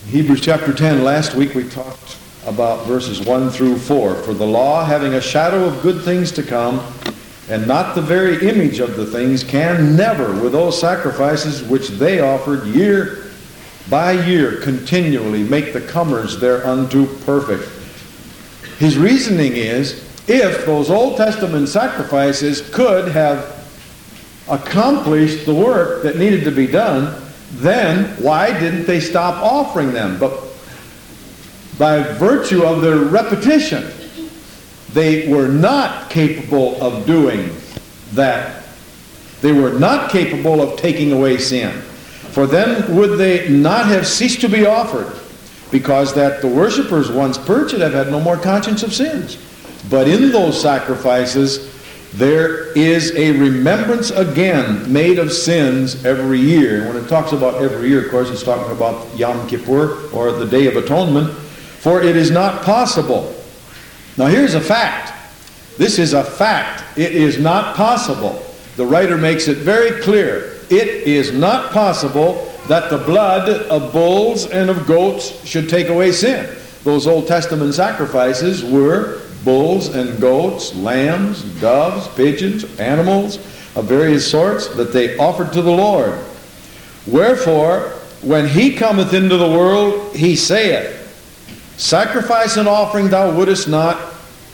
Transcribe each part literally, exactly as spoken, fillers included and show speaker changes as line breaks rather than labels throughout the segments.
Hebrews chapter ten, last week we talked about verses one through four. For the law, having a shadow of good things to come, and not the very image of the things, can never, with those sacrifices which they offered year by year continually, make the comers thereunto perfect. His reasoning is, if those Old Testament sacrifices could have accomplished the work that needed to be done, then why didn't they stop offering them? But by virtue of their repetition, they were not capable of doing that. They were not capable of taking away sin. For then would they not have ceased to be offered, because that the worshippers, once purged, have had no more conscience of sins. But in those sacrifices, there is a remembrance again made of sins every year. When it talks about every year, of course, it's talking about Yom Kippur, or the Day of Atonement. For it is not possible. Now here's a fact. This is a fact. It is not possible. The writer makes it very clear. It is not possible that the blood of bulls and of goats should take away sin. Those Old Testament sacrifices were bulls and goats, lambs, doves, pigeons, animals of various sorts that they offered to the Lord. Wherefore, when he cometh into the world, he saith, Sacrifice and offering thou wouldest not,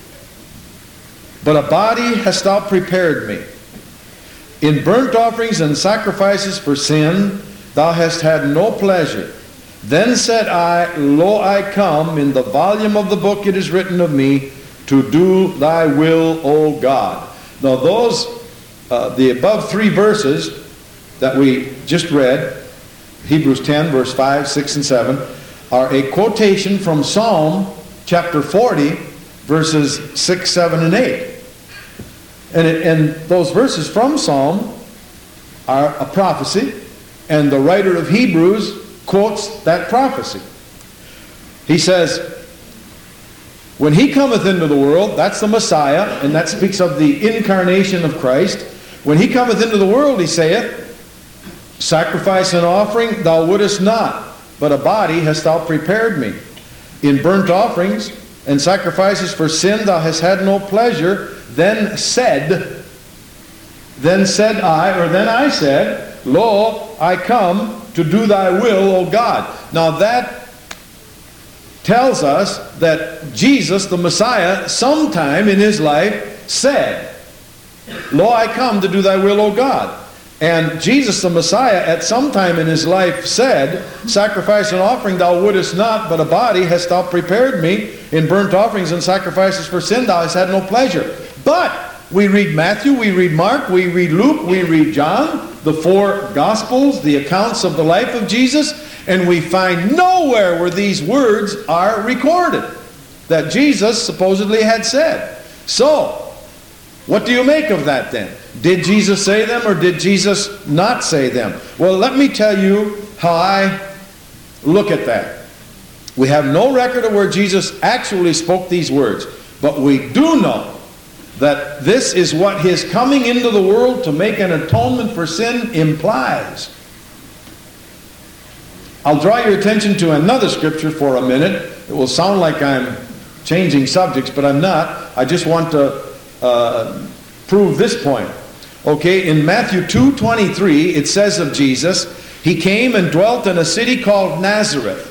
but a body hast thou prepared me. In burnt offerings and sacrifices for sin thou hast had no pleasure. Then said I, Lo, I come, in the volume of the book it is written of me, to do thy will, O God. Now those, uh, the above three verses that we just read, Hebrews ten, verse five, six, and seven, are a quotation from Psalm chapter forty, verses six, seven, and eight. And, it, and those verses from Psalm are a prophecy, and the writer of Hebrews quotes that prophecy. He says, when he cometh into the world, that's the Messiah, and that speaks of the incarnation of Christ. When he cometh into the world, he saith, Sacrifice and offering thou wouldest not, but a body hast thou prepared me. In burnt offerings and sacrifices for sin thou hast had no pleasure. Then said, then said I, or then I said, Lo, I come to do thy will, O God. Now that tells us that Jesus, the Messiah, sometime in his life said, Lo, I come to do thy will, O God. And Jesus, the Messiah, at some time in his life said, Sacrifice and offering thou wouldest not, but a body hast thou prepared me. In burnt offerings and sacrifices for sin thou hast had no pleasure. But we read Matthew, we read Mark, we read Luke, we read John, the four Gospels, the accounts of the life of Jesus, and we find nowhere where these words are recorded that Jesus supposedly had said. So, what do you make of that then? Did Jesus say them or did Jesus not say them? Well, let me tell you how I look at that. We have no record of where Jesus actually spoke these words, but we do know that this is what his coming into the world to make an atonement for sin implies. I'll draw your attention to another scripture for a minute. It will sound like I'm changing subjects, but I'm not. I just want to uh, prove this point. Okay, in Matthew two twenty-three, it says of Jesus, he came and dwelt in a city called Nazareth,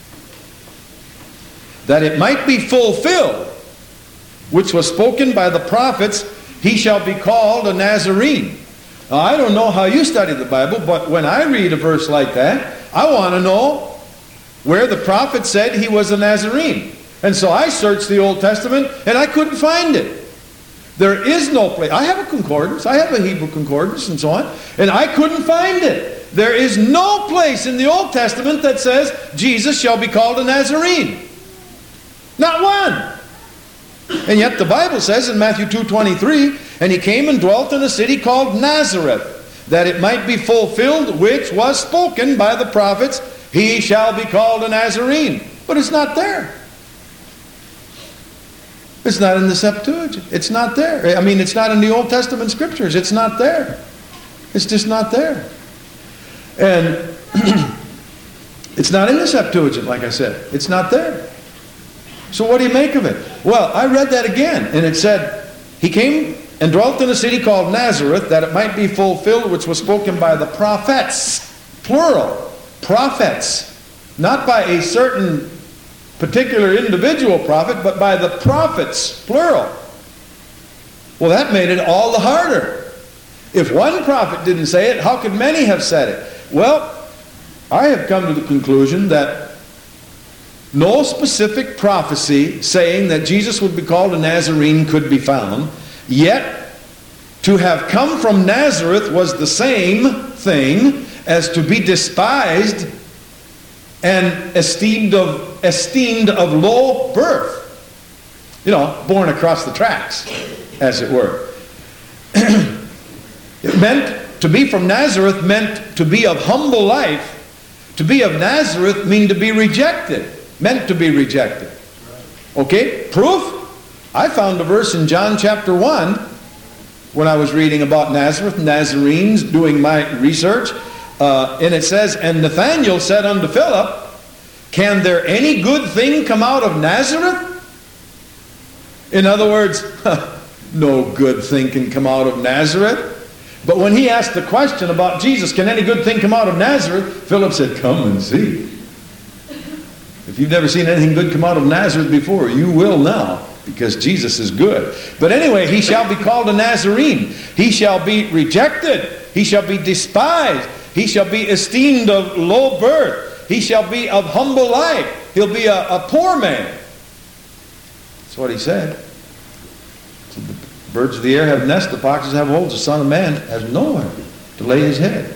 that it might be fulfilled, which was spoken by the prophets, he shall be called a Nazarene. Now, I don't know how you study the Bible, but when I read a verse like that, I want to know where the prophet said he was a Nazarene. And so I searched the Old Testament, and I couldn't find it. There is no place. I have a concordance. I have a Hebrew concordance and so on. And I couldn't find it. There is no place in the Old Testament that says Jesus shall be called a Nazarene. Not one. And yet the Bible says in Matthew two twenty-three, and he came and dwelt in a city called Nazareth, that it might be fulfilled which was spoken by the prophets, he shall be called a Nazarene. But it's not there. It's not in the Septuagint. It's not there. I mean, it's not in the Old Testament scriptures. It's not there. It's just not there. And It's not in the Septuagint, like I said. It's not there. So what do you make of it? Well, I read that again, and it said, he came and dwelt in a city called Nazareth, that it might be fulfilled which was spoken by the prophets, plural, prophets, not by a certain particular individual prophet, but by the prophets, plural. Well, that made it all the harder. If one prophet didn't say it, how could many have said it? Well, I have come to the conclusion that no specific prophecy saying that Jesus would be called a Nazarene could be found, yet to have come from Nazareth was the same thing as to be despised and esteemed of, esteemed of low birth. You know, born across the tracks, as it were. It meant, to be from Nazareth meant to be of humble life. To be of Nazareth mean to be rejected. Meant to be rejected. Okay? Proof? I found a verse in John chapter one when I was reading about Nazareth, Nazarenes, doing my research. Uh, and it says, and Nathanael said unto Philip, can there any good thing come out of Nazareth? In other words, no good thing can come out of Nazareth. But when he asked the question about Jesus, can any good thing come out of Nazareth? Philip said, come and see. If you've never seen anything good come out of Nazareth before, you will now, because Jesus is good. But anyway, he shall be called a Nazarene. He shall be rejected. He shall be despised. He shall be esteemed of low birth. He shall be of humble life. He'll be a, a poor man. That's what he said. So the birds of the air have nests, the foxes have holes, the Son of Man has nowhere to lay his head.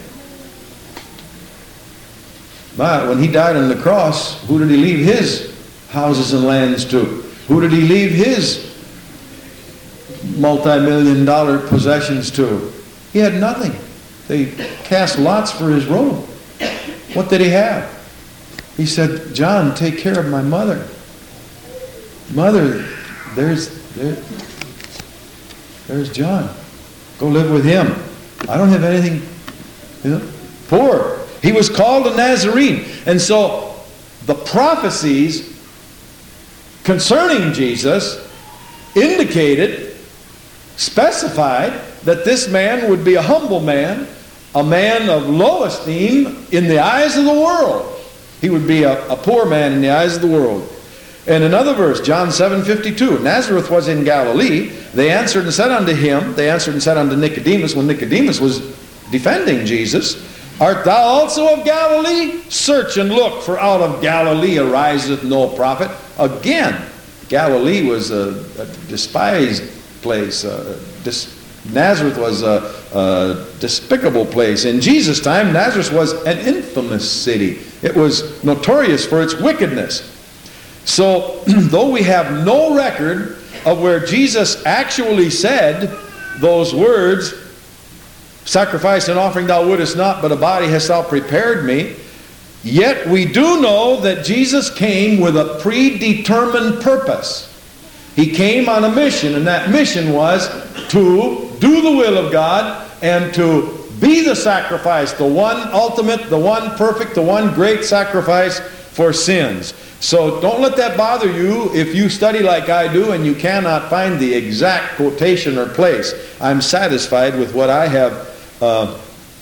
But when he died on the cross, who did he leave his houses and lands to? Who did he leave his multi-million dollar possessions to? He had nothing. They cast lots for his robe. What did he have? He said, John, take care of my mother. Mother, there's, there, there's John. Go live with him. I don't have anything, you know, poor. He was called a Nazarene. And so the prophecies concerning Jesus indicated, specified, that this man would be a humble man, a man of low esteem in the eyes of the world. He would be a, a poor man in the eyes of the world. And another verse, John seven fifty-two, Nazareth was in Galilee. They answered and said unto him, they answered and said unto Nicodemus, when Nicodemus was defending Jesus, art thou also of Galilee? Search and look, for out of Galilee ariseth no prophet. Again, Galilee was a, a despised place. Uh, dis, Nazareth was a, a despicable place. In Jesus' time, Nazareth was an infamous city. It was notorious for its wickedness. So, though we have no record of where Jesus actually said those words, sacrifice and offering thou wouldest not, but a body hast thou prepared me, yet we do know that Jesus came with a predetermined purpose. He came on a mission, and that mission was to do the will of God and to be the sacrifice, the one ultimate, the one perfect, the one great sacrifice for sins. So don't let that bother you if you study like I do and you cannot find the exact quotation or place. I'm satisfied with what I have uh,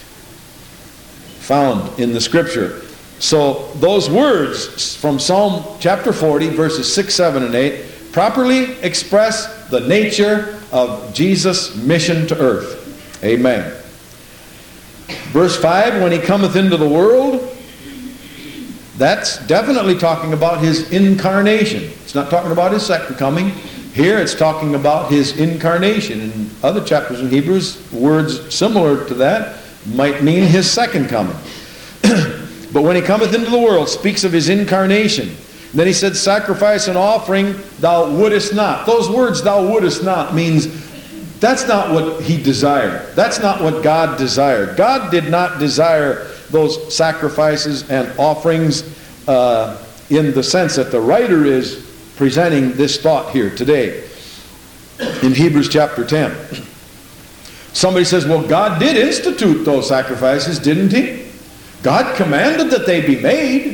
found in the Scripture. So those words from Psalm chapter forty, verses six, seven, and eight, properly express the nature of Jesus' mission to earth. Amen. Verse five, when he cometh into the world, that's definitely talking about his incarnation. It's not talking about his second coming. Here it's talking about his incarnation. In other chapters in Hebrews, words similar to that might mean his second coming. But when he cometh into the world, speaks of his incarnation. Then he said, sacrifice and offering thou wouldest not. Those words, thou wouldest not, means that's not what he desired. That's not what God desired. God did not desire those sacrifices and offerings uh, in the sense that the writer is presenting this thought here today in Hebrews chapter ten. Somebody says, well, God did institute those sacrifices, didn't he? God commanded that they be made.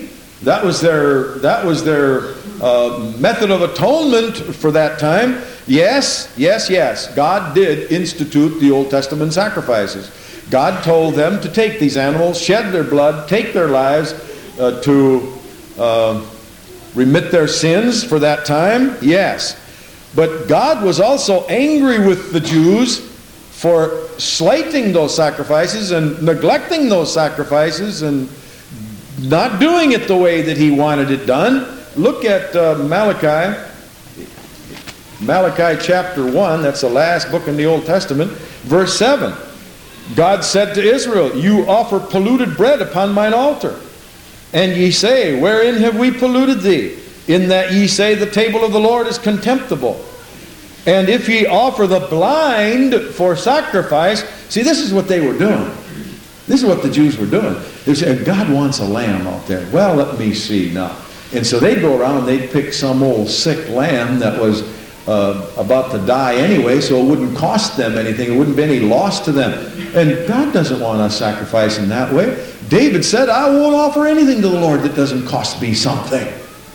That was their, that was their uh, method of atonement for that time. Yes, yes, yes. God did institute the Old Testament sacrifices. God told them to take these animals, shed their blood, take their lives uh, to uh, remit their sins for that time. Yes. But God was also angry with the Jews for slighting those sacrifices and neglecting those sacrifices and not doing it the way that He wanted it done. Look at uh, Malachi. Malachi chapter one, that's the last book in the Old Testament, verse seven. God said to Israel, "You offer polluted bread upon mine altar. And ye say, Wherein have we polluted thee? In that ye say, The table of the Lord is contemptible. And if ye offer the blind for sacrifice," see, this is what they were doing. This is what the Jews were doing. They said, "God wants a lamb out there. Well, let me see now." And so they'd go around and they'd pick some old sick lamb that was uh, about to die anyway, so it wouldn't cost them anything. It wouldn't be any loss to them. And God doesn't want us sacrificing that way. David said, "I won't offer anything to the Lord that doesn't cost me something."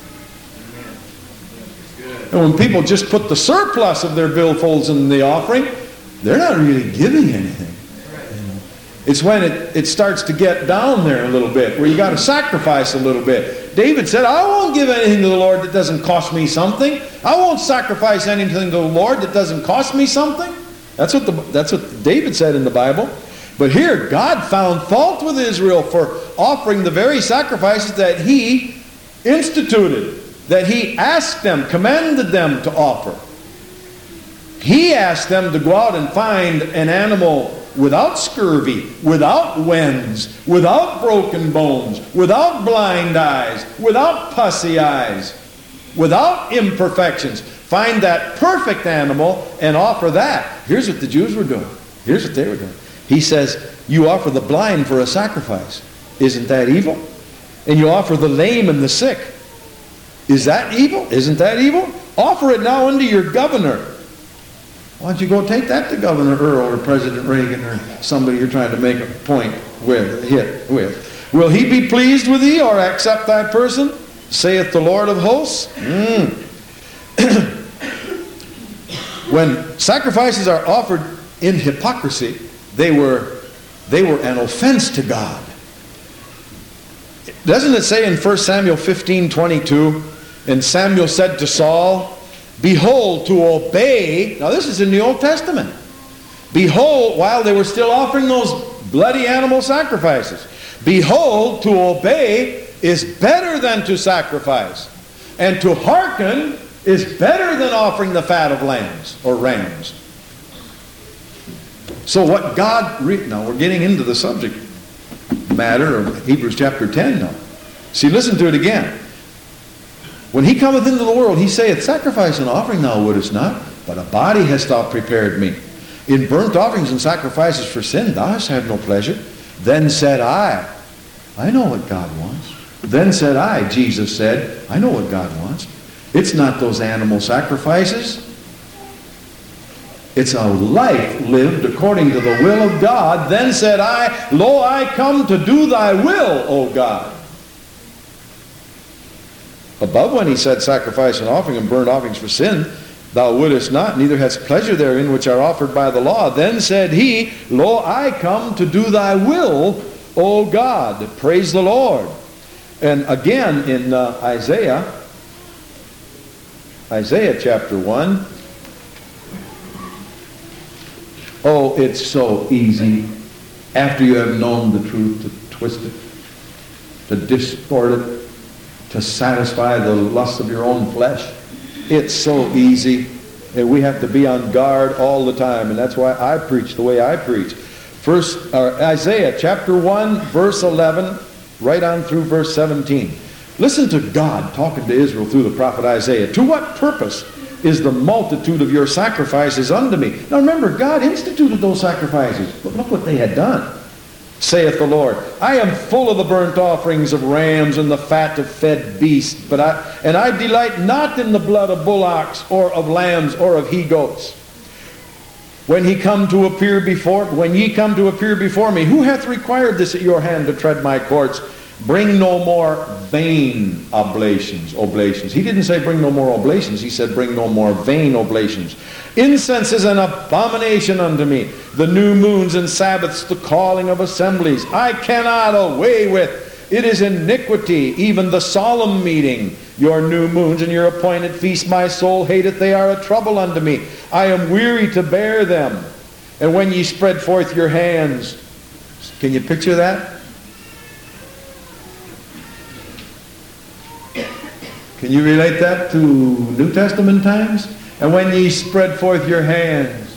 And when people just put the surplus of their billfolds in the offering, they're not really giving anything. It's when it, it starts to get down there a little bit, where you got to sacrifice a little bit. David said, "I won't give anything to the Lord that doesn't cost me something. I won't sacrifice anything to the Lord that doesn't cost me something." That's what, the, that's what David said in the Bible. But here, God found fault with Israel for offering the very sacrifices that He instituted, that He asked them, commanded them to offer. He asked them to go out and find an animal without scurvy, without wens, without broken bones, without blind eyes, without pussy eyes, without imperfections. Find that perfect animal and offer that. Here's what the Jews were doing. Here's what they were doing. He says, "You offer the blind for a sacrifice. Isn't that evil? And you offer the lame and the sick. Is that evil? Isn't that evil? Offer it now unto your governor." Why don't you go take that to Governor Earl or President Reagan or somebody you're trying to make a point with, hit with. "Will he be pleased with thee or accept thy person, saith the Lord of hosts?" Mm. When sacrifices are offered in hypocrisy, they were, they were an offense to God. Doesn't it say in First Samuel fifteen twenty-two, "And Samuel said to Saul, Behold, to obey," now this is in the Old Testament, "Behold," while they were still offering those bloody animal sacrifices, "Behold, to obey is better than to sacrifice, and to hearken is better than offering the fat of lambs or rams." So what God, re- now we're getting into the subject matter of Hebrews chapter ten now. See, listen to it again. "When he cometh into the world, he saith, Sacrifice and offering thou wouldest not, but a body hast thou prepared me. In burnt offerings and sacrifices for sin thou hast had no pleasure. Then said I," I know what God wants. "Then said I," Jesus said, "I know what God wants. It's not those animal sacrifices. It's a life lived according to the will of God. Then said I, Lo, I come to do thy will, O God." Above when he said, "Sacrifice and offering and burnt offerings for sin thou wouldest not, neither hast pleasure therein which are offered by the law. Then said he, Lo, I come to do thy will, O God." Praise the Lord. And again in uh, Isaiah, Isaiah chapter one. Oh, it's so easy after you have known the truth to twist it, to distort it, to satisfy the lusts of your own flesh. It's so easy, and we have to be on guard all the time, and that's why I preach the way I preach. First, uh, Isaiah chapter one, verse eleven, right on through verse seventeen. Listen to God talking to Israel through the prophet Isaiah. "To what purpose is the multitude of your sacrifices unto me?" Now remember, God instituted those sacrifices, but look what they had done. "Saith the Lord, I am full of the burnt offerings of rams and the fat of fed beasts, but I and I delight not in the blood of bullocks or of lambs or of he-goats. When he come to appear before, when ye come to appear before me, who hath required this at your hand to tread my courts Bring no more vain oblations, oblations. He didn't say bring no more oblations. He said bring no more vain oblations. Incense is an abomination unto me. The new moons and Sabbaths, the calling of assemblies, I cannot away with. It is iniquity, even the solemn meeting. Your new moons and your appointed feasts, my soul hateth. They are a trouble unto me. I am weary to bear them. And when ye spread forth your hands, can you picture that? Can you relate that to New Testament times? And when ye spread forth your hands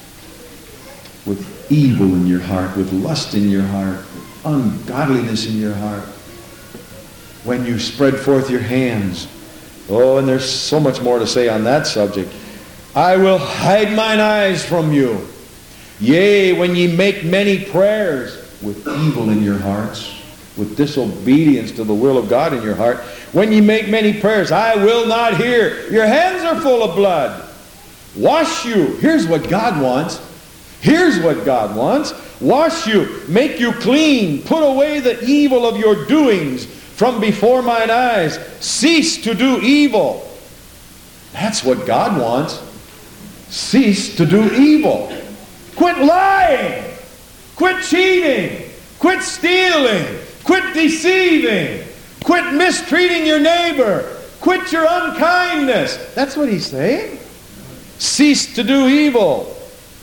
with evil in your heart, with lust in your heart, with ungodliness in your heart, when you spread forth your hands, oh, and there's so much more to say on that subject. I will hide mine eyes from you. Yea, when ye make many prayers with evil in your hearts, with disobedience to the will of God in your heart, when ye make many prayers, I will not hear. Your hands are full of blood. Wash you. Here's what God wants. Here's what God wants. Wash you. Make you clean. Put away the evil of your doings from before mine eyes. Cease to do evil. That's what God wants. Cease to do evil. Quit lying. Quit cheating. Quit stealing. Quit deceiving. Quit mistreating your neighbor. Quit your unkindness. That's what he's saying. Cease to do evil.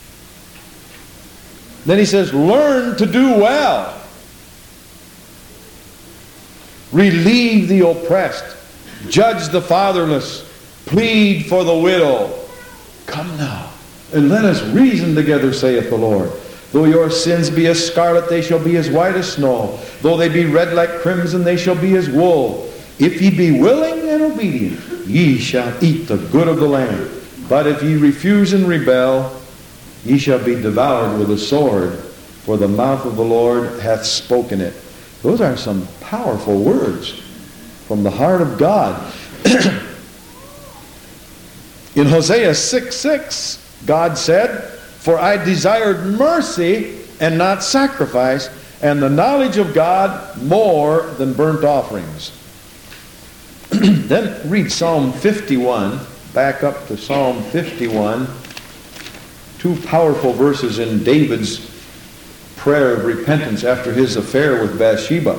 Then he says, learn to do well. Relieve the oppressed. Judge the fatherless. Plead for the widow. Come now, and let us reason together, saith the Lord. Though your sins be as scarlet, they shall be as white as snow. Though they be red like crimson, they shall be as wool. If ye be willing and obedient, ye shall eat the good of the land. But if ye refuse and rebel, ye shall be devoured with a sword, for the mouth of the Lord hath spoken it. Those are some powerful words from the heart of God. In Hosea six six, God said, for I desired mercy and not sacrifice, and the knowledge of God more than burnt offerings. Then read Psalm fifty-one, back up to Psalm fifty-one, two powerful verses in David's prayer of repentance after his affair with Bathsheba.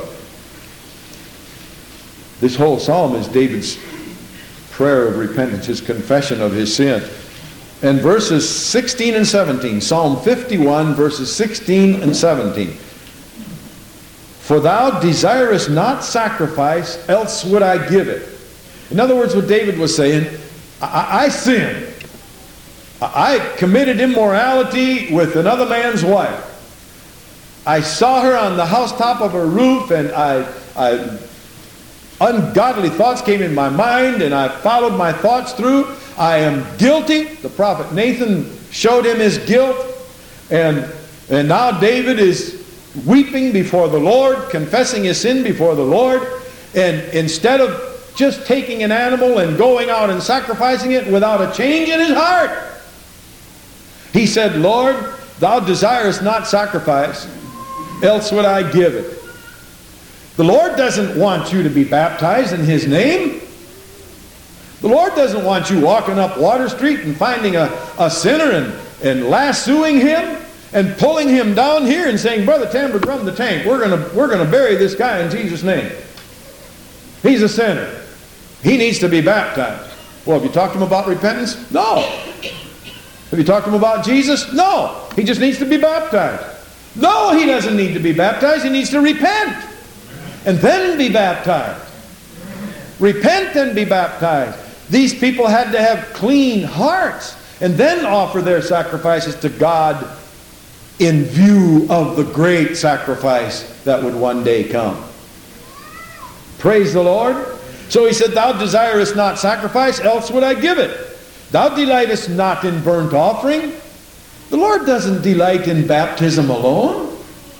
This whole psalm is David's prayer of repentance, his confession of his sin. And verses sixteen and seventeen, Psalm fifty-one, verses sixteen and seventeen. For thou desirest not sacrifice, else would I give it. In other words, what David was saying, I, I sinned. I committed immorality with another man's wife. I saw her on the housetop of her roof, and I, I ungodly thoughts came in my mind, and I followed my thoughts through. I am guilty. The prophet Nathan showed him his guilt, and, and now David is weeping before the Lord, confessing his sin before the Lord, and instead of just taking an animal and going out and sacrificing it without a change in his heart, he said, Lord, thou desirest not sacrifice, else would I give it. The Lord doesn't want you to be baptized in his name. The Lord doesn't want you walking up Water Street and finding a, a sinner and, and lassoing him and pulling him down here and saying, Brother Tambor, drum the tank. We're gonna, we're gonna bury this guy in Jesus' name. He's a sinner. He needs to be baptized. Well, have you talked to him about repentance? No. Have you talked to him about Jesus? No. He just needs to be baptized. No, he doesn't need to be baptized. He needs to repent and then be baptized. Repent and be baptized. These people had to have clean hearts and then offer their sacrifices to God in view of the great sacrifice that would one day come. Praise the Lord. So he said, thou desirest not sacrifice, else would I give it. Thou delightest not in burnt offering. The Lord doesn't delight in baptism alone.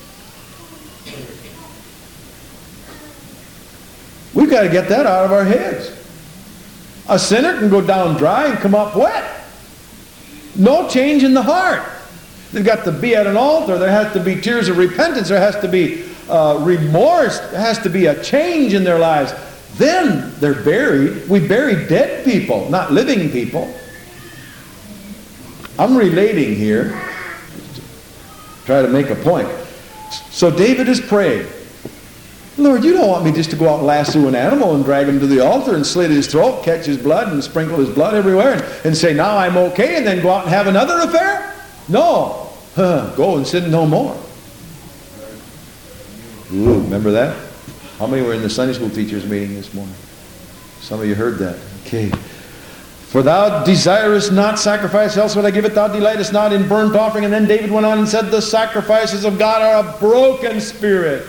We've got to get that out of our heads. A sinner can go down dry and come up wet. No change in the heart. There's got to be at an altar. There has to be tears of repentance. There has to be uh, remorse. There has to be a change in their lives. Then they're buried. We bury dead people, not living people. I'm relating here. Try to make a point. So David is praying. Lord, you don't want me just to go out and lasso an animal and drag him to the altar and slit his throat, catch his blood and sprinkle his blood everywhere and, and say, now I'm okay, and then go out and have another affair? No. Huh, go and sin no more. Ooh, remember that? How many were in the Sunday school teachers meeting this morning? Some of you heard that. Okay. For thou desirest not sacrifice, else would I give it. Thou delightest not in burnt offering. And then David went on and said, the sacrifices of God are a broken spirit.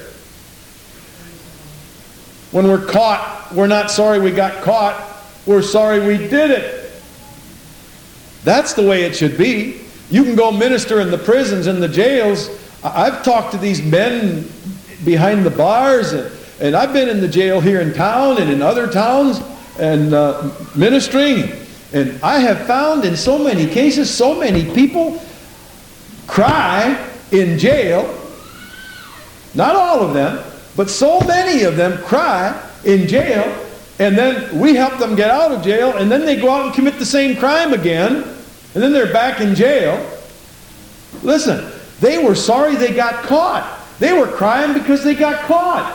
When we're caught, we're not sorry we got caught. We're sorry we did it. That's the way it should be. You can go minister in the prisons and the jails. I've talked to these men behind the bars, and, and I've been in the jail here in town and in other towns and uh, ministering. And I have found in so many cases, so many people cry in jail. Not all of them, but so many of them cry in jail, and then we help them get out of jail, and then they go out and commit the same crime again, and then they're back in jail. Listen, they were sorry they got caught. They were crying because they got caught.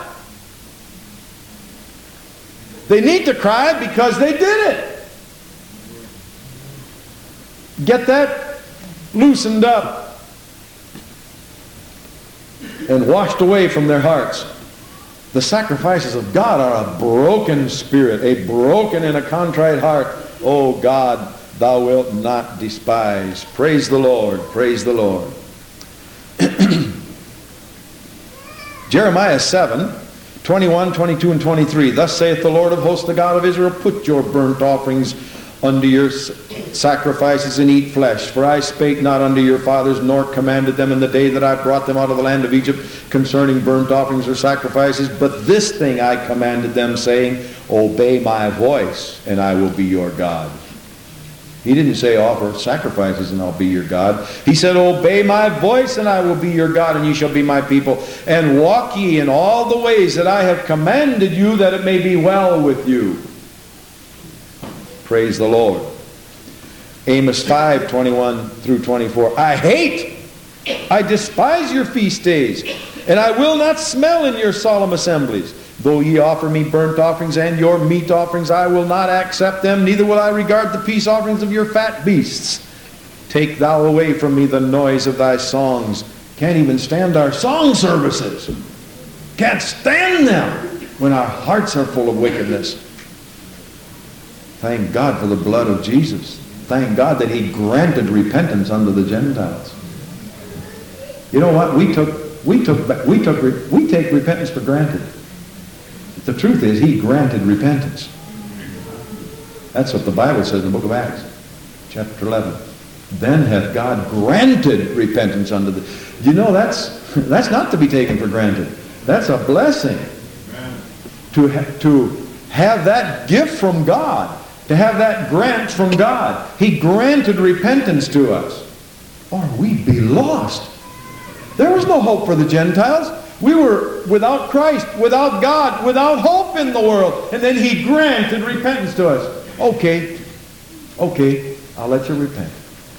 They need to cry because they did it. Get that loosened up and washed away from their hearts. The sacrifices of God are a broken spirit, a broken and a contrite heart. Oh God, thou wilt not despise. Praise the Lord, praise the Lord. Jeremiah seven, twenty-one, twenty-two, and twenty-three. Thus saith the Lord of hosts, the God of Israel, put your burnt offerings unto your sacrifices and eat flesh. For I spake not unto your fathers, nor commanded them in the day that I brought them out of the land of Egypt concerning burnt offerings or sacrifices. But this thing I commanded them, saying, obey my voice, and I will be your God. He didn't say offer sacrifices and I'll be your God. He said, obey my voice and I will be your God, and ye shall be my people. And walk ye in all the ways that I have commanded you, that it may be well with you. Praise the Lord. Amos five, twenty-one through twenty-four. I hate, I despise your feast days, and I will not smell in your solemn assemblies. Though ye offer me burnt offerings and your meat offerings, I will not accept them, neither will I regard the peace offerings of your fat beasts. Take thou away from me the noise of thy songs. Can't even stand our song services. Can't stand them when our hearts are full of wickedness. Thank God for the blood of Jesus. Thank God that he granted repentance unto the Gentiles. You know what? We took, we took, we took, we take repentance for granted. The truth is, he granted repentance. That's what the Bible says in the book of Acts, chapter eleven. Then hath God granted repentance unto the... You know, that's that's not to be taken for granted. That's a blessing. To, ha to have that gift from God, to have that grant from God. He granted repentance to us, or we'd be lost. There was no hope for the Gentiles. We were without Christ, without God, without hope in the world. And then he granted repentance to us. Okay, okay, I'll let you repent.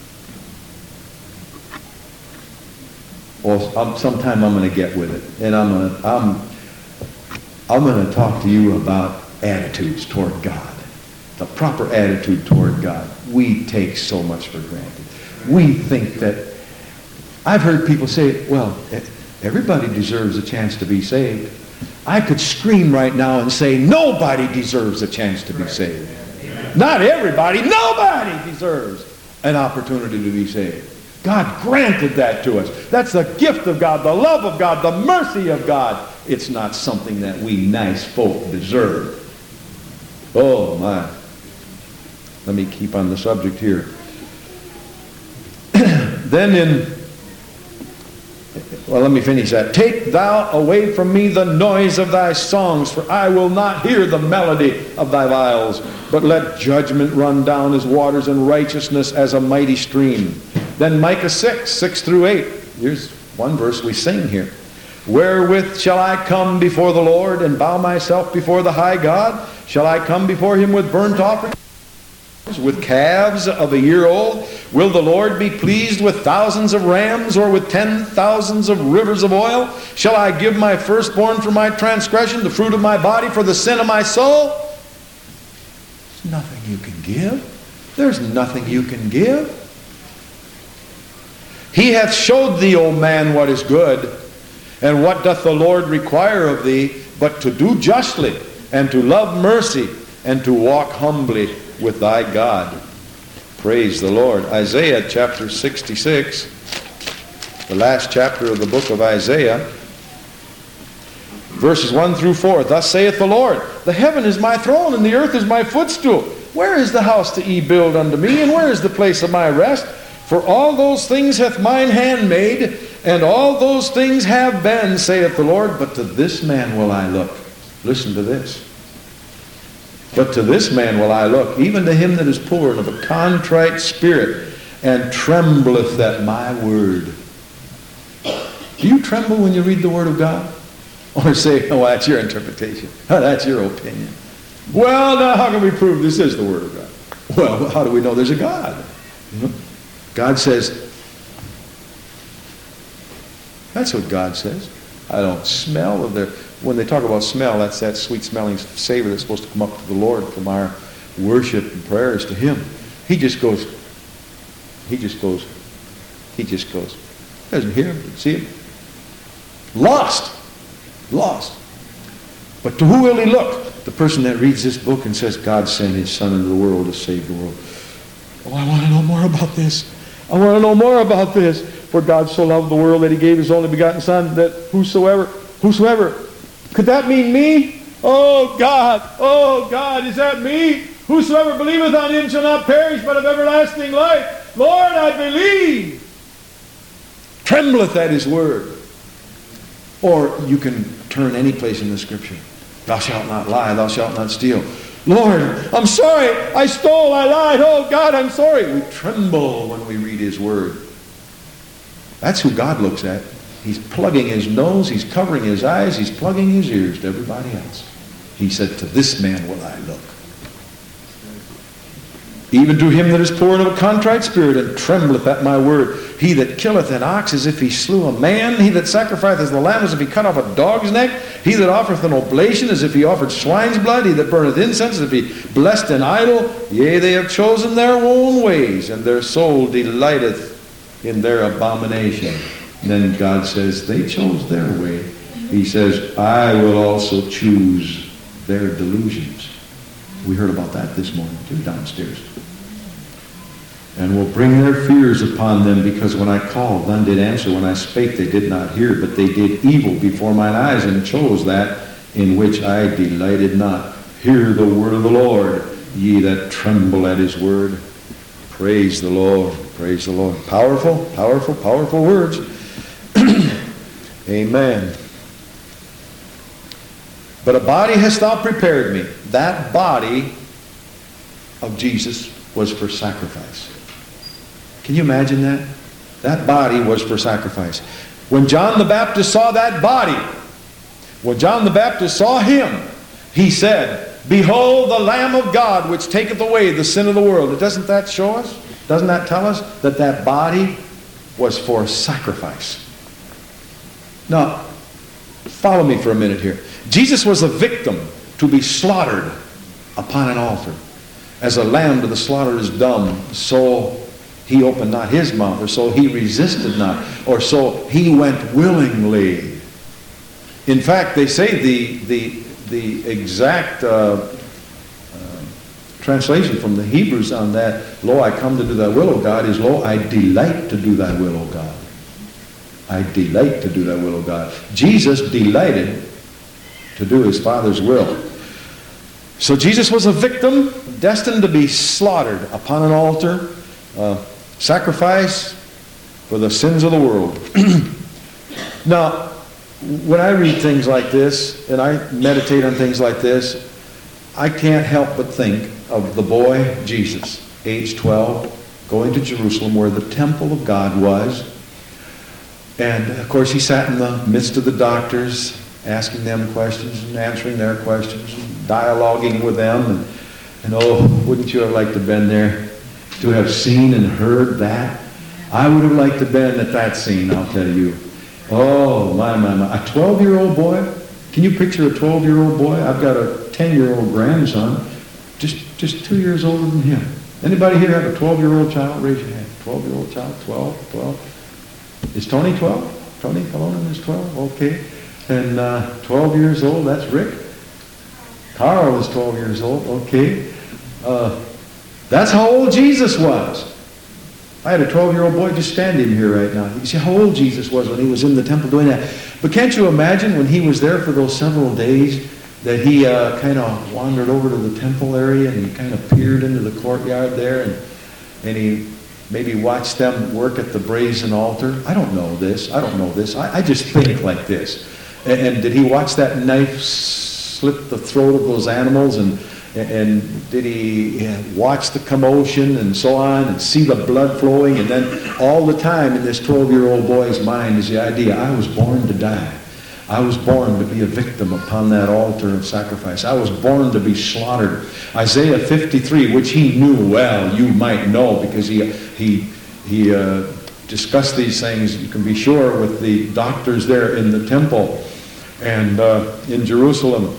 Well, I'm, sometime I'm going to get with it. And I'm going to I'm, I'm going to talk to you about attitudes toward God. The proper attitude toward God. We take so much for granted. We think that... I've heard people say, well... everybody deserves a chance to be saved. I could scream right now and say, nobody deserves a chance to be saved. Not everybody, nobody deserves an opportunity to be saved. God granted that to us. That's the gift of God, the love of God, the mercy of God. It's not something that we nice folk deserve. Oh my. Let me keep on the subject here. Then in Well, let me finish that. Take thou away from me the noise of thy songs, for I will not hear the melody of thy viols. But let judgment run down as waters, and righteousness as a mighty stream. Then Micah six, six through eight. Here's one verse we sing here. Wherewith shall I come before the Lord and bow myself before the high God? Shall I come before him with burnt offerings, with calves of a year old? Will the Lord be pleased with thousands of rams, or with ten thousands of rivers of oil? Shall I give my firstborn for my transgression, the fruit of my body for the sin of my soul? There's nothing you can give. There's nothing you can give. He hath showed thee, O man, what is good. And what doth the Lord require of thee, but to do justly, and to love mercy, and to walk humbly with thy God? Praise the Lord. Isaiah chapter sixty-six, the last chapter of the book of Isaiah, verses one through four. Thus saith the Lord, the heaven is my throne, and the earth is my footstool. Where is the house that ye build unto me, and where is the place of my rest? For all those things hath mine hand made, and all those things have been, saith the Lord. But to this man will I look. Listen to this. But to this man will I look, even to him that is poor and of a contrite spirit, and trembleth at my word. Do you tremble when you read the Word of God? Or say, oh, that's your interpretation. Oh, that's your opinion. Well, now how can we prove this is the Word of God? Well, how do we know there's a God? You know? God says, that's what God says. I don't smell of their, when they talk about smell, that's that sweet smelling savor that's supposed to come up to the Lord from our worship and prayers to Him. He just goes, he just goes, he just goes. Doesn't hear him, doesn't see him. Lost. Lost. But to who will he look? The person that reads this book and says, God sent His Son into the world to save the world. Oh, I want to know more about this. I want to know more about this. For God so loved the world that He gave His only begotten Son, that whosoever, whosoever, could that mean me? Oh God, oh God, is that me? Whosoever believeth on Him shall not perish, but have everlasting life. Lord, I believe. Trembleth at His word. Or you can turn any place in the Scripture. Thou shalt not lie, thou shalt not steal. Lord, I'm sorry, I stole, I lied, oh God, I'm sorry. We tremble when we read His word. That's who God looks at. He's plugging His nose, He's covering His eyes, He's plugging His ears to everybody else. He said, to this man will I look. Even to him that is poor and of a contrite spirit, and trembleth at my word. He that killeth an ox as if he slew a man. He that sacrificeth the lamb as if he cut off a dog's neck. He that offereth an oblation as if he offered swine's blood. He that burneth incense as if he blessed an idol. Yea, they have chosen their own ways, and their soul delighteth in their abomination. And then God says, they chose their way. He says, I will also choose their delusions. We heard about that this morning too, downstairs. And will bring their fears upon them, because when I called, none did answer. When I spake, they did not hear. But they did evil before mine eyes, and chose that in which I delighted not. Hear the word of the Lord, ye that tremble at His word. Praise the Lord. Praise the Lord. Powerful, powerful, powerful words. Amen. But a body hast thou prepared me. That body of Jesus was for sacrifice. Can you imagine that? That body was for sacrifice. When John the Baptist saw that body, when John the Baptist saw Him, he said, behold the Lamb of God which taketh away the sin of the world. Doesn't that show us? Doesn't that tell us that that body was for sacrifice? Now, follow me for a minute here. Jesus was a victim to be slaughtered upon an altar. As a lamb to the slaughter is dumb, so He opened not His mouth, or so He resisted not, or so He went willingly. In fact, they say the, the, the exact uh, uh, translation from the Hebrews on that, lo, I come to do thy will, O God, is, lo, I delight to do thy will, O God. I delight to do thy will, O God. Jesus delighted to do His Father's will. So Jesus was a victim destined to be slaughtered upon an altar, uh, sacrifice for the sins of the world. Now, when I read things like this, and I meditate on things like this, I can't help but think of the boy Jesus, age twelve, going to Jerusalem where the temple of God was, And, of course, he sat in the midst of the doctors, asking them questions and answering their questions, and dialoguing with them. And, and oh, wouldn't you have liked to have been there to have seen and heard that? I would have liked to have been at that scene, I'll tell you. Oh, my, my, my. A twelve-year-old boy? Can you picture a twelve-year-old boy? I've got a ten-year-old grandson, just, just two years older than him. Anybody here have a twelve-year-old child? Raise your hand. twelve-year-old child? twelve? twelve? Is Tony twelve? Tony Colonan is twelve? Okay. And uh, twelve years old, that's Rick. Carl is twelve years old. Okay. Uh, that's how old Jesus was. I had a twelve-year-old boy just standing here right now. You see how old Jesus was when he was in the temple doing that. But can't you imagine when he was there for those several days that he uh, kind of wandered over to the temple area and he kind of peered into the courtyard there and, and he maybe watched them work at the brazen altar? I don't know this. I don't know this. I, I just think like this. And, and did he watch that knife slit the throat of those animals? And And did he watch the commotion and so on and see the blood flowing? And then all the time in this twelve-year-old boy's mind is the idea, I was born to die. I was born to be a victim upon that altar of sacrifice. I was born to be slaughtered. Isaiah fifty-three, which he knew well, you might know, because he, he, he uh, discussed these things, you can be sure, with the doctors there in the temple and uh, in Jerusalem.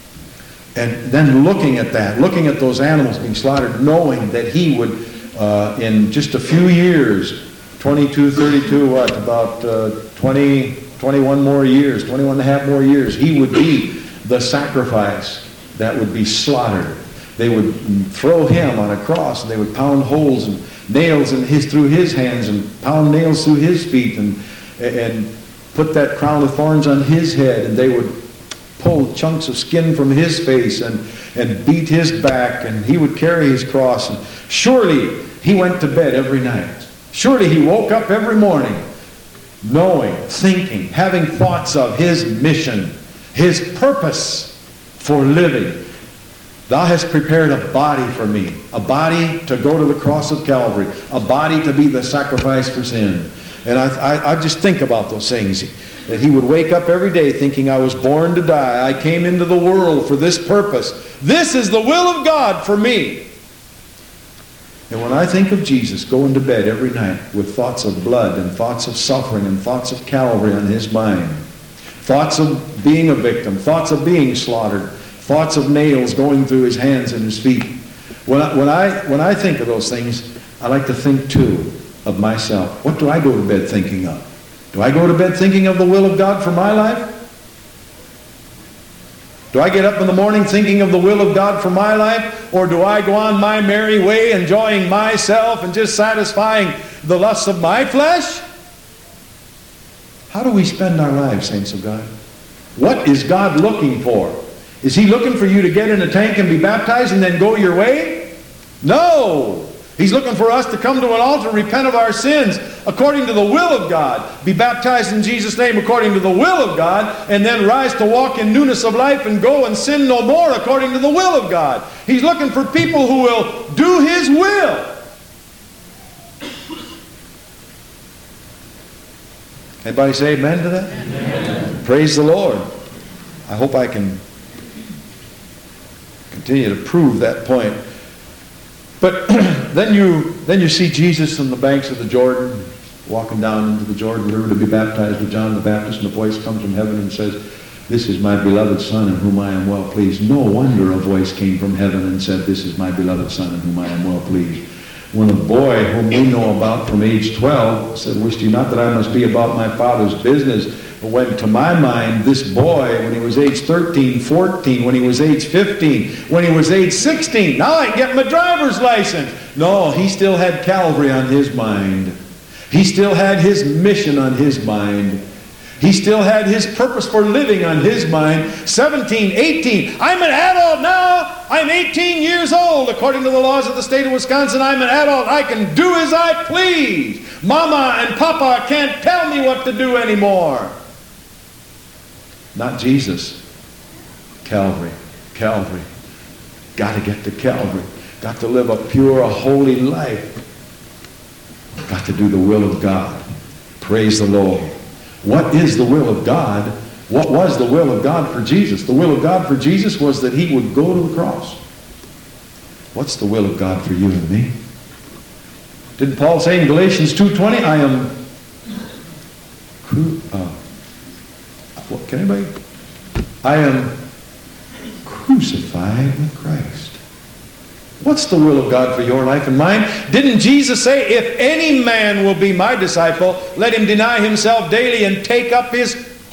And then looking at that, looking at those animals being slaughtered, knowing that he would, uh, in just a few years, twenty-two, thirty-two, what, about uh, twenty, twenty-one more years, twenty-one and a half more years, he would be the sacrifice that would be slaughtered. They would throw him on a cross, and they would pound holes and nails in his, through his hands and pound nails through his feet and, and put that crown of thorns on his head, and they would pull chunks of skin from his face and, and beat his back, and he would carry his cross. And surely he went to bed every night. Surely he woke up every morning knowing, thinking, having thoughts of his mission, his purpose for living. Thou hast prepared a body for me, a body to go to the cross of Calvary, a body to be the sacrifice for sin. And I, I, I just think about those things. That he would wake up every day thinking, I was born to die. I came into the world for this purpose. This is the will of God for me. And when I think of Jesus going to bed every night with thoughts of blood and thoughts of suffering and thoughts of Calvary on his mind, thoughts of being a victim, thoughts of being slaughtered, thoughts of nails going through his hands and his feet, when I, when I, when I think of those things, I like to think too of myself. What do I go to bed thinking of? Do I go to bed thinking of the will of God for my life? Do I get up in the morning thinking of the will of God for my life? Or do I go on my merry way enjoying myself and just satisfying the lusts of my flesh? How do we spend our lives, saints of God? What is God looking for? Is he looking for you to get in a tank and be baptized and then go your way? No! He's looking for us to come to an altar, repent of our sins according to the will of God, be baptized in Jesus' name according to the will of God, and then rise to walk in newness of life and go and sin no more according to the will of God. He's looking for people who will do his will. Anybody say amen to that? Amen. Praise the Lord. I hope I can continue to prove that point. But then you then you see Jesus on the banks of the Jordan, walking down into the Jordan River to be baptized with John the Baptist, and a voice comes from heaven and says, "This is my beloved Son in whom I am well pleased." No wonder a voice came from heaven and said, "This is my beloved Son in whom I am well pleased." When a boy whom we know about from age twelve said, "Wist you not that I must be about my Father's business?" But when, to my mind, this boy, when he was age thirteen, fourteen, when he was age fifteen, when he was age sixteen, now I can get my driver's license. No, he still had Calvary on his mind. He still had his mission on his mind. He still had his purpose for living on his mind. seventeen, eighteen, I'm an adult now. I'm eighteen years old. According to the laws of the state of Wisconsin, I'm an adult. I can do as I please. Mama and Papa can't tell me what to do anymore. Not Jesus. Calvary. Calvary. Got to get to Calvary. Got to live a pure, holy life. Got to do the will of God. Praise the Lord. What is the will of God? What was the will of God for Jesus? The will of God for Jesus was that he would go to the cross. What's the will of God for you and me? Didn't Paul say in Galatians two twenty, I am cru- uh, what, can anybody? I am crucified with Christ. What's the will of God for your life and mine? Didn't Jesus say, if any man will be my disciple, let him deny himself daily and take up his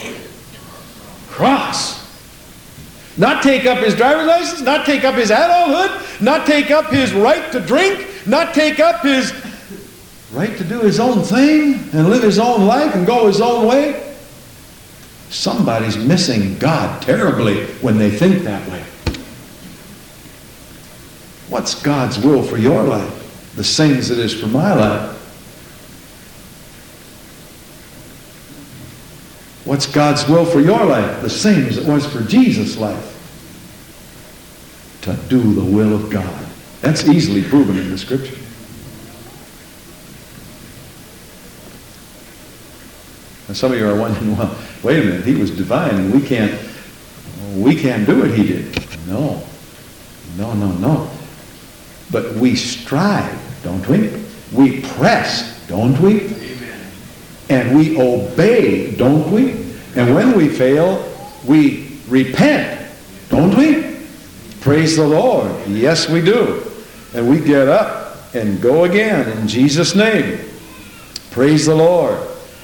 cross? Not take up his driver's license, not take up his adulthood, not take up his right to drink, not take up his right to do his own thing and live his own life and go his own way. Somebody's missing God terribly when they think that way. What's God's will for your life? The same as it is for my life. What's God's will for your life? The same as it was for Jesus' life. To do the will of God. That's easily proven in the Scripture. And some of you are wondering, well, wait a minute, he was divine and we can't, we can't do what he did. No. No, no, no. But we strive, don't we? We press, don't we? Amen. And we obey, don't we? And when we fail, we repent, don't we? Praise the Lord. Yes, we do. And we get up and go again in Jesus' name. Praise the Lord.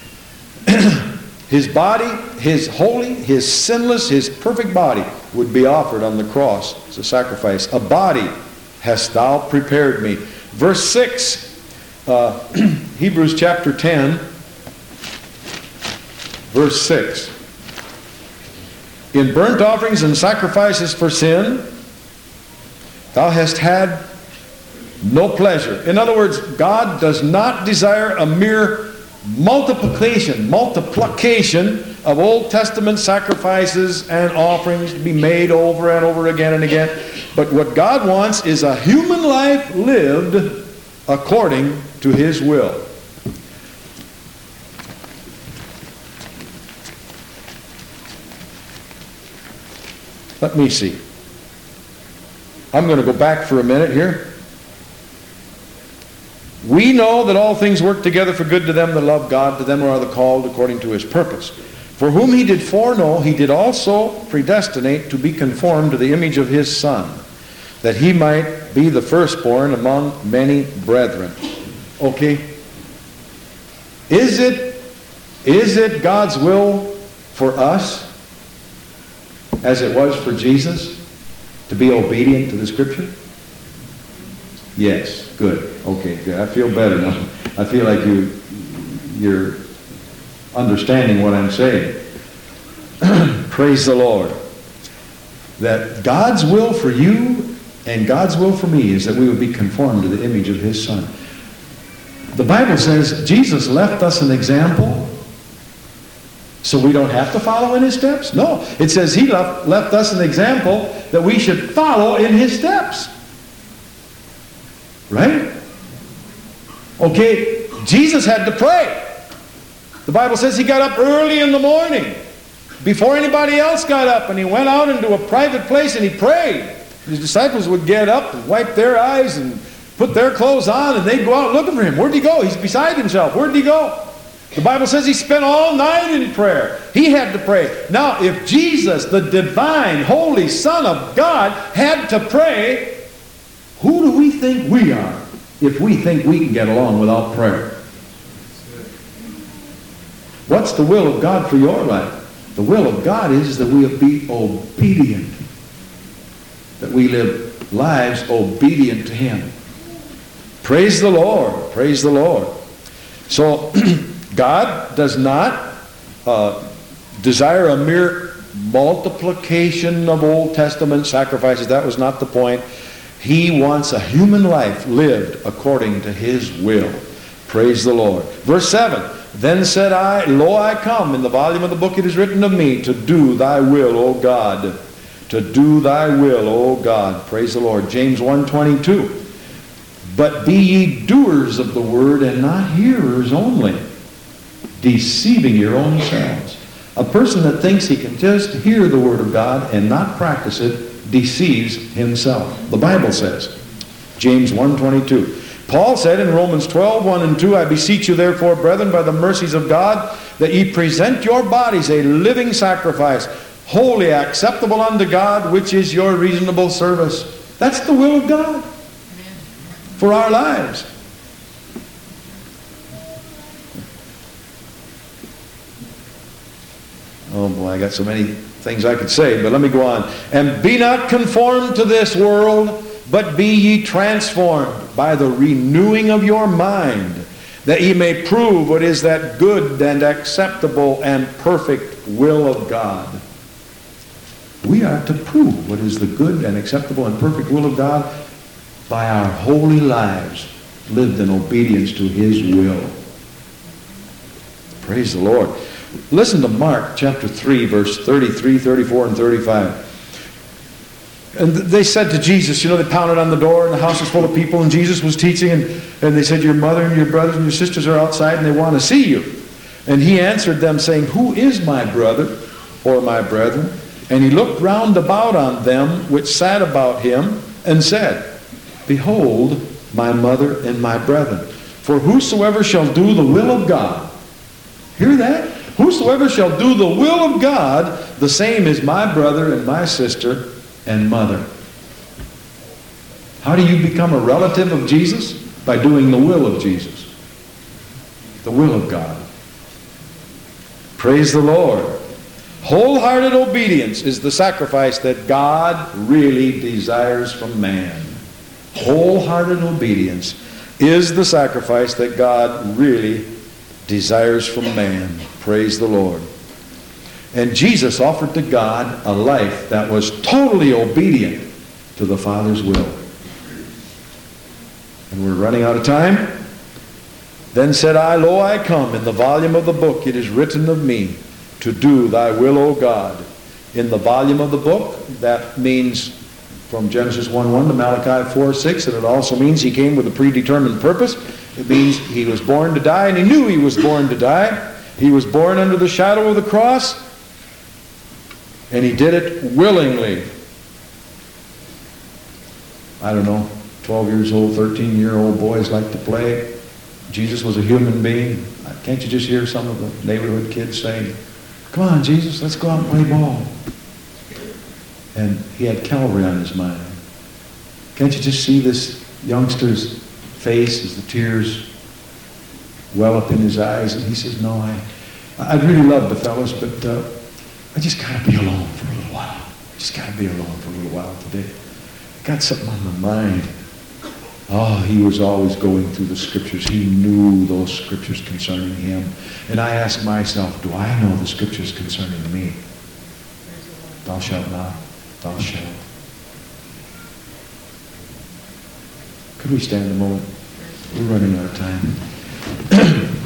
His body, his holy, his sinless, his perfect body would be offered on the cross as a sacrifice. A body hast thou prepared me. Verse six, uh, Hebrews chapter ten, verse six. In burnt offerings and sacrifices for sin, thou hast had no pleasure. In other words, God does not desire a mere multiplication, multiplication of Old Testament sacrifices and offerings to be made over and over again and again. But what God wants is a human life lived according to his will. Let me see. I'm going to go back for a minute here. We know that all things work together for good to them that love God, to them who are the called according to his purpose. For whom he did foreknow, he did also predestinate to be conformed to the image of his Son, that he might be the firstborn among many brethren. Okay? Is it, is it God's will for us, as it was for Jesus, to be obedient to the Scripture? Yes. Good. Okay, good. I feel better now. I feel like you, you're understanding what I'm saying. Praise the Lord. That God's will for you and God's will for me is that we would be conformed to the image of his Son. The Bible says Jesus left us an example so we don't have to follow in his steps. No, it says he left, left us an example that we should follow in his steps. Right? Okay, Jesus had to pray. The Bible says he got up early in the morning before anybody else got up, and he went out into a private place and he prayed. His disciples would get up and wipe their eyes and put their clothes on, and they'd go out looking for him. Where'd he go? He's beside himself. Where'd he go? The Bible says he spent all night in prayer. He had to pray. Now, if Jesus, the divine, holy Son of God, had to pray, who do we think we are if we think we can get along without prayer? What's the will of God for your life? The will of God is that we be obedient. That we live lives obedient to him. Praise the Lord. Praise the Lord. So, God does not uh, desire a mere multiplication of Old Testament sacrifices. That was not the point. He wants a human life lived according to his will. Praise the Lord. Verse seven. Then said I, Lo, I come. In the volume of the book it is written of me, to do thy will, O God. To do thy will, O God. Praise the Lord. James one twenty-two. But be ye doers of the word, and not hearers only, deceiving your own selves. A person that thinks he can just hear the Word of God and not practice it deceives himself. The Bible says, James one twenty-two. Paul said in Romans twelve, one and two, I beseech you therefore, brethren, by the mercies of God, that ye present your bodies a living sacrifice, wholly acceptable unto God, which is your reasonable service. That's the will of God for our lives. Oh boy, I got so many things I could say, but let me go on. And be not conformed to this world, but be ye transformed by the renewing of your mind, that ye may prove what is that good and acceptable and perfect will of God. We are to prove what is the good and acceptable and perfect will of God by our holy lives lived in obedience to His will. Praise the Lord. Listen to Mark chapter three, verse thirty-three, thirty-four, and thirty-five. And they said to Jesus, you know, they pounded on the door and the house was full of people and Jesus was teaching, and, and they said, your mother and your brothers and your sisters are outside and they want to see you. And he answered them saying, who is my brother or my brethren? And he looked round about on them which sat about him and said, behold my mother and my brethren. For whosoever shall do the will of God, hear that? Whosoever shall do the will of God, the same is my brother and my sister and mother. How do you become a relative of Jesus? By doing the will of Jesus. The will of God. Praise the Lord. Wholehearted obedience is the sacrifice that God really desires from man. Wholehearted obedience is the sacrifice that God really desires from man. Praise the Lord. And Jesus offered to God a life that was totally obedient to the Father's will. And we're running out of time. Then said I, lo, I come. In the volume of the book it is written of me, to do thy will, O God. In the volume of the book, that means from Genesis one one to Malachi four six, and it also means he came with a predetermined purpose. It means he was born to die, and he knew he was born to die. He was born under the shadow of the cross, and he did it willingly. I don't know, twelve years old, thirteen-year-old boys like to play. Jesus was a human being. Can't you just hear some of the neighborhood kids saying, come on, Jesus, let's go out and play ball. And he had Calvary on his mind. Can't you just see this youngster's face as the tears well up in his eyes? And he says, no, I, I'd really love the fellas, but uh, I just got to be alone for a little while. Just got to be alone for a little while today. Got something on my mind. Oh, he was always going through the scriptures. He knew those scriptures concerning him. And I asked myself, do I know the scriptures concerning me? Thou shalt not. Thou shalt. Could we stand a moment? We're running out of time.